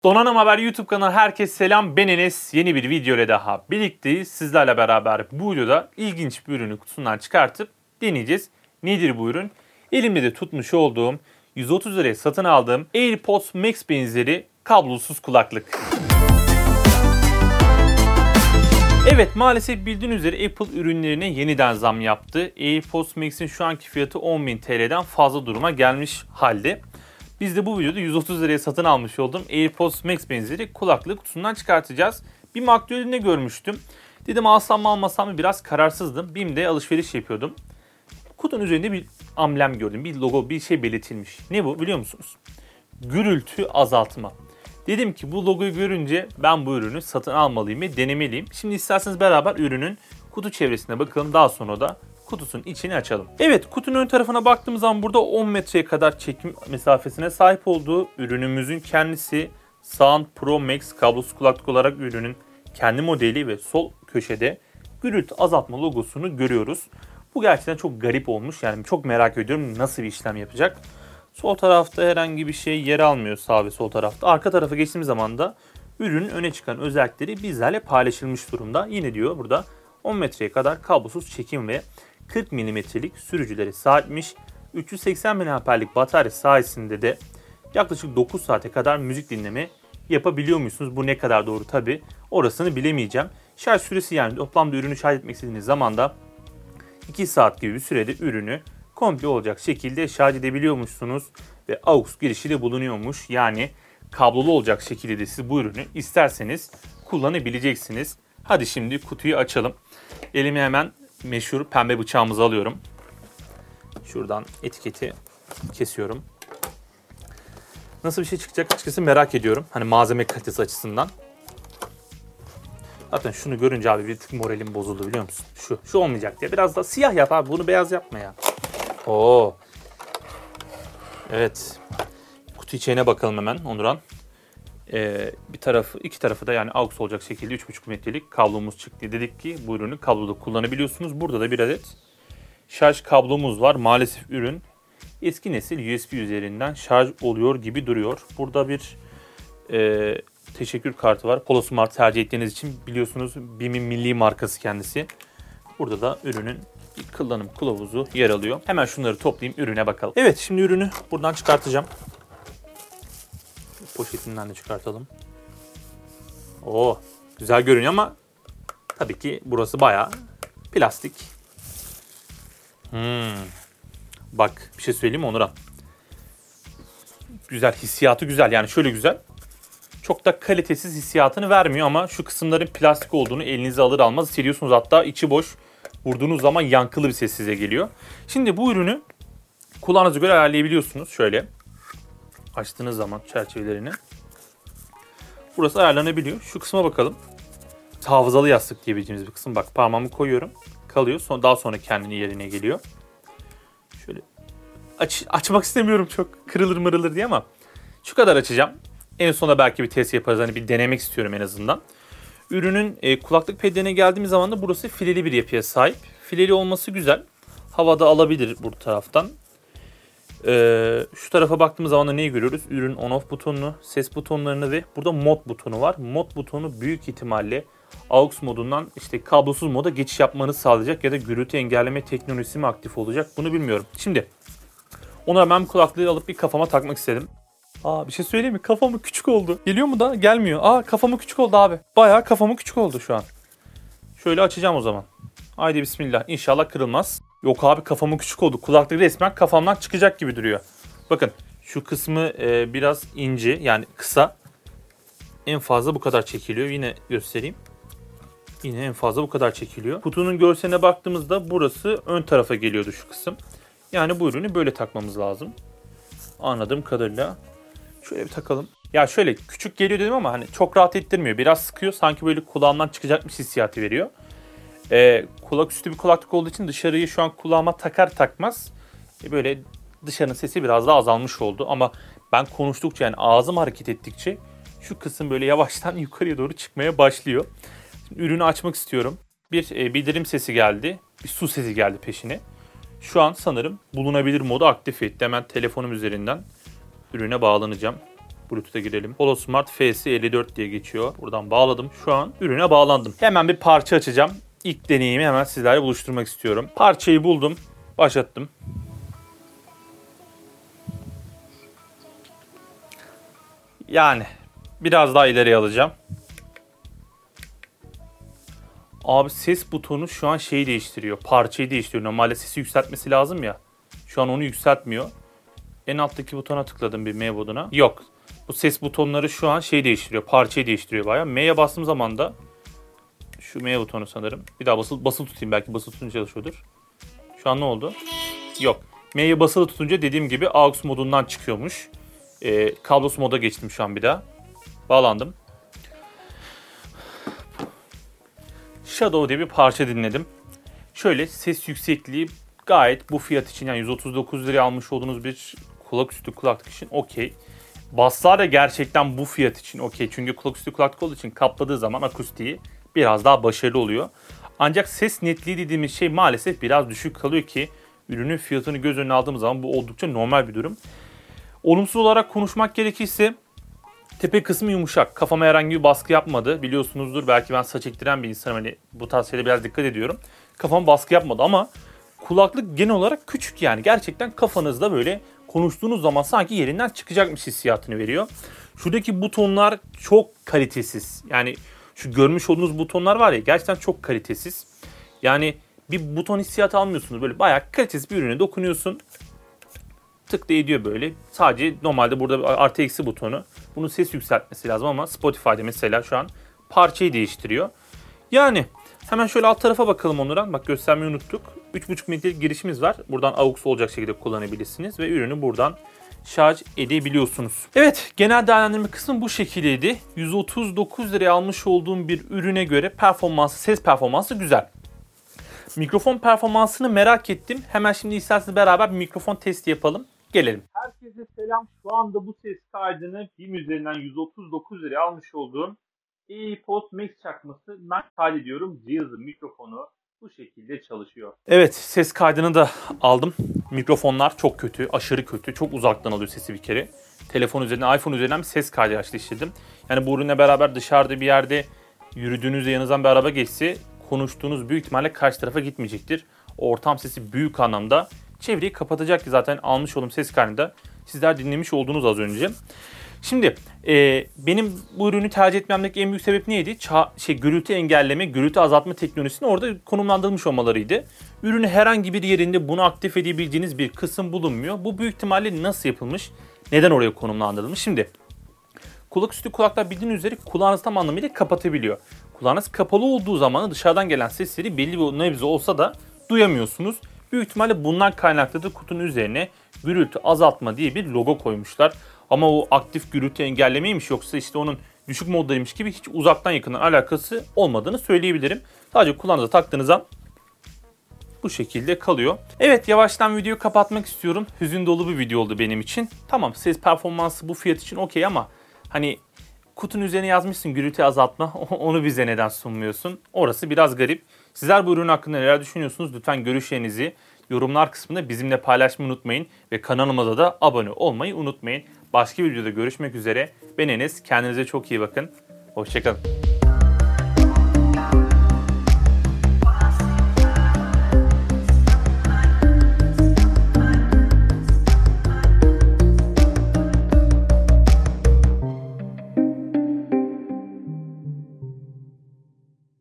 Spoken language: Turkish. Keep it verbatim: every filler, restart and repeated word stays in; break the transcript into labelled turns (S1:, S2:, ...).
S1: Donanım Haber YouTube kanalı herkese selam, ben Enes. Yeni bir video ile daha birlikteyiz. Sizlerle beraber bu videoda ilginç bir ürünü kutusundan çıkartıp deneyeceğiz. Nedir bu ürün? Elimde de tutmuş olduğum yüz otuz liraya satın aldığım AirPods Max benzeri kablosuz kulaklık. Evet, maalesef bildiğiniz üzere Apple ürünlerine yeniden zam yaptı. AirPods Max'in şu anki fiyatı on bin T L'den fazla duruma gelmiş halde. Biz de bu videoda yüz otuz liraya satın almış olduğum AirPods Max benzeri kulaklığı kutusundan çıkartacağız. Bir maktulünde görmüştüm. Dedim alsam mı almasam mı, biraz kararsızdım. Bİ M'de alışveriş yapıyordum. Kutunun üzerinde bir amblem gördüm. Bir logo, bir şey belirtilmiş. Ne bu biliyor musunuz? Gürültü azaltma. Dedim ki bu logoyu görünce ben bu ürünü satın almalıyım ve denemeliyim. Şimdi isterseniz beraber ürünün kutu çevresine bakalım. Daha sonra da kutusunun içini açalım. Evet, kutunun ön tarafına baktığımız zaman burada on metreye kadar çekim mesafesine sahip olduğu ürünümüzün kendisi Sound Pro Max kablosuz kulaklık olarak ürünün kendi modeli ve sol köşede gürültü azaltma logosunu görüyoruz. Bu gerçekten çok garip olmuş. Yani çok merak ediyorum nasıl bir işlem yapacak. Sol tarafta herhangi bir şey yer almıyor, sağ ve sol tarafta. Arka tarafa geçtiğimiz zaman da ürünün öne çıkan özellikleri bizlerle paylaşılmış durumda. Yine diyor burada on metreye kadar kablosuz çekim ve kırk milimetrelik sürücüleri sahipmiş. üç yüz seksen miliamperlik batarya sayesinde de yaklaşık dokuz saate kadar müzik dinleme yapabiliyor musunuz? Bu ne kadar doğru tabi orasını bilemeyeceğim. Şarj süresi, yani toplamda ürünü şarj etmek istediğiniz zaman da iki saat gibi bir sürede ürünü komple olacak şekilde şarj edebiliyormuşsunuz ve A U X girişi de bulunuyormuş. Yani kablolu olacak şekilde de siz bu ürünü isterseniz kullanabileceksiniz. Hadi şimdi kutuyu açalım. Elime hemen meşhur pembe bıçağımızı alıyorum. Şuradan etiketi kesiyorum. Nasıl bir şey çıkacak açıkçası merak ediyorum. Hani malzeme kalitesi açısından. Zaten şunu görünce abi bir tık moralim bozuldu, biliyor musun? Şu, şu olmayacak diye. Biraz da siyah yap abi, bunu beyaz yapma ya. Oo. Evet. Kutu içine bakalım hemen Onuran. Ee, bir tarafı, iki tarafı da yani A U X olacak şekilde üç buçuk metrelik kablomuz çıktı. Dedik ki bu ürünü kabloda kullanabiliyorsunuz. Burada da bir adet şarj kablomuz var. Maalesef ürün eski nesil U S B üzerinden şarj oluyor gibi duruyor. Burada bir e, teşekkür kartı var. PoloSmart tercih ettiğiniz için, biliyorsunuz B İ M'in milli markası kendisi. Burada da ürünün bir kullanım kılavuzu yer alıyor. Hemen şunları toplayayım, ürüne bakalım. Evet, şimdi ürünü buradan çıkartacağım. Poşetinden de çıkartalım. Oo, güzel görünüyor ama tabii ki burası bayağı plastik. Hmm. Bak bir şey söyleyeyim mi Onuran? Güzel, hissiyatı güzel. Yani şöyle güzel. Çok da kalitesiz hissiyatını vermiyor ama şu kısımların plastik olduğunu elinize alır almaz hissediyorsunuz. Hatta içi boş. Vurduğunuz zaman yankılı bir ses size geliyor. Şimdi bu ürünü kulağınıza göre ayarlayabiliyorsunuz. Şöyle açtığınız zaman çerçevelerini. Burası ayarlanabiliyor. Şu kısma bakalım. Hafızalı yastık diyebileceğimiz bir kısım. Bak parmağımı koyuyorum. Kalıyor. Sonra, daha sonra kendini yerine geliyor. Şöyle aç, açmak istemiyorum çok kırılır mırılır diye ama şu kadar açacağım. En sona belki bir test yaparız. Hani bir denemek istiyorum en azından. Ürünün e, kulaklık pedlerine geldiğimiz zaman da burası fileli bir yapıya sahip. Fileli olması güzel. Havada alabilir bu taraftan. Ee, şu tarafa baktığımız zaman da neyi görüyoruz? Ürün on-off butonunu, ses butonlarını ve burada mod butonu var. Mod butonu büyük ihtimalle A U X modundan işte kablosuz moda geçiş yapmanızı sağlayacak ya da gürültü engelleme teknolojisi mi aktif olacak, bunu bilmiyorum. Şimdi ona ben kulaklığı alıp bir kafama takmak istedim. Aa, bir şey söyleyeyim mi? Kafamı küçük oldu. Geliyor mu da? Gelmiyor. Aa, kafamı küçük oldu abi. Bayağı kafamı küçük oldu şu an. Şöyle açacağım o zaman. Haydi bismillah. İnşallah kırılmaz. Yok abi, kafamı küçük oldu. Kulaklık resmen kafamdan çıkacak gibi duruyor. Bakın şu kısmı e, biraz ince, yani kısa. En fazla bu kadar çekiliyor. Yine göstereyim. Yine en fazla bu kadar çekiliyor. Kutunun görseline baktığımızda burası ön tarafa geliyordu şu kısım. Yani bu ürünü böyle takmamız lazım. Anladığım kadarıyla. Şöyle bir takalım. Ya şöyle küçük geliyor dedim ama hani çok rahat ettirmiyor. Biraz sıkıyor. Sanki böyle kulağımdan çıkacakmış hissiyatı veriyor. Ee, kulak üstü bir kulaklık olduğu için dışarıyı şu an kulağıma takar takmaz e böyle dışarının sesi biraz daha azalmış oldu. Ama ben konuştukça, yani ağzım hareket ettikçe şu kısım böyle yavaştan yukarıya doğru çıkmaya başlıyor. Şimdi ürünü açmak istiyorum. Bir e, bildirim sesi geldi. Bir su sesi geldi peşine. Şu an sanırım bulunabilir modu aktif etti. Hemen telefonum üzerinden ürüne bağlanacağım. Bluetooth'a girelim. HoloSmart F S elli dört diye geçiyor. Buradan bağladım. Şu an ürüne bağlandım. Hemen bir parça açacağım. İlk deneyimi hemen sizlerle buluşturmak istiyorum. Parçayı buldum. Başlattım. Yani biraz daha ileriye alacağım. Abi ses butonu şu an şeyi değiştiriyor. Parçayı değiştiriyor. Normalde sesi yükseltmesi lazım ya. Şu an onu yükseltmiyor. En alttaki butona tıkladım bir M buduna. Yok. Bu ses butonları şu an şey değiştiriyor. Parçayı değiştiriyor bayağı. M'ye bastığım zaman da şu M butonu sanırım. Bir daha basılı, basılı tutayım. Belki basılı tutunca çalışıyordur. Şu an ne oldu? Yok. M'ye basılı tutunca dediğim gibi A U X modundan çıkıyormuş. Ee, kablosuz moda geçtim şu an bir daha. Bağlandım. Shadow diye bir parça dinledim. Şöyle ses yüksekliği gayet bu fiyat için, yani yüz otuz dokuz liraya almış olduğunuz bir kulaküstü kulaklık için okey. Basslar da gerçekten bu fiyat için okey. Çünkü kulaküstü kulaklık olduğu için kapladığı zaman akustiği biraz daha başarılı oluyor. Ancak ses netliği dediğimiz şey maalesef biraz düşük kalıyor ki ürünün fiyatını göz önüne aldığımız zaman bu oldukça normal bir durum. Olumsuz olarak konuşmak gerekirse tepe kısmı yumuşak. Kafama herhangi bir baskı yapmadı. Biliyorsunuzdur, belki ben saç ektiren bir insanım. Hani bu tarz şeylere biraz dikkat ediyorum. Kafama baskı yapmadı ama kulaklık genel olarak küçük yani. Gerçekten kafanızda böyle konuştuğunuz zaman sanki yerinden çıkacakmış hissiyatını veriyor. Şuradaki butonlar çok kalitesiz. Yani şu görmüş olduğunuz butonlar var ya, gerçekten çok kalitesiz. Yani bir buton hissiyatı almıyorsunuz. Böyle bayağı kalitesiz bir ürüne dokunuyorsun. Tık da ediyor böyle. Sadece normalde burada artı eksi butonu. Bunun ses yükseltmesi lazım ama Spotify'da mesela şu an parçayı değiştiriyor. Yani hemen şöyle alt tarafa bakalım Onurhan. Bak, göstermeyi unuttuk. üç buçuk metrelik girişimiz var. Buradan A U X olacak şekilde kullanabilirsiniz ve ürünü buradan şarj edebiliyorsunuz. Evet, genel değerlendirme kısmı bu şekildeydi. yüz otuz dokuz liraya almış olduğum bir ürüne göre performansı, ses performansı güzel. Mikrofon performansını merak ettim. Hemen şimdi isterseniz beraber bir mikrofon testi yapalım. Gelelim. Herkese selam. Şu anda bu ses kaydını B I M üzerinden yüz otuz dokuz liraya almış olduğum AirPods Max çakması ben kaydediyorum. Cihazın mikrofonu bu şekilde çalışıyor. Evet, ses kaydını da aldım. Mikrofonlar çok kötü, aşırı kötü. Çok uzaktan alıyor sesi bir kere. Telefon üzerinden, iPhone üzerinden bir ses kaydı açtım. Yani bu ürünle beraber dışarıda bir yerde yürüdüğünüzde yanınızdan bir araba geçse konuştuğunuz büyük ihtimalle karşı tarafa gitmeyecektir. Ortam sesi büyük anlamda çevreyi kapatacak ki zaten almış olduğum ses kaydında sizler dinlemiş oldunuz az önce. Şimdi e, benim bu ürünü tercih etmemdeki en büyük sebep neydi? Ça- şey, gürültü engelleme, gürültü azaltma teknolojisini orada konumlandırılmış olmalarıydı. Ürünü herhangi bir yerinde bunu aktif edebileceğiniz bir kısım bulunmuyor. Bu büyük ihtimalle nasıl yapılmış? Neden oraya konumlandırılmış? Şimdi kulaküstü kulaklar bildiğiniz üzere kulağınızı tam anlamıyla kapatabiliyor. Kulağınız kapalı olduğu zaman dışarıdan gelen sesleri belli bir nebze olsa da duyamıyorsunuz. Büyük ihtimalle bundan kaynaklıdır, kutunun üzerine gürültü azaltma diye bir logo koymuşlar. Ama o aktif gürültü engellemeymiş, yoksa işte onun düşük moddaymış gibi hiç uzaktan yakından alakası olmadığını söyleyebilirim. Sadece kulağınıza taktığınız an bu şekilde kalıyor. Evet, yavaştan videoyu kapatmak istiyorum. Hüzün dolu bir video oldu benim için. Tamam, ses performansı bu fiyat için okey ama hani kutunun üzerine yazmışsın gürültü azaltma, onu bize neden sunmuyorsun? Orası biraz garip. Sizler bu ürün hakkında neler düşünüyorsunuz? Lütfen görüşlerinizi yorumlar kısmında bizimle paylaşmayı unutmayın. Ve kanalımıza da abone olmayı unutmayın. Başka bir videoda görüşmek üzere. Ben Enes. Kendinize çok iyi bakın. Hoşçakalın.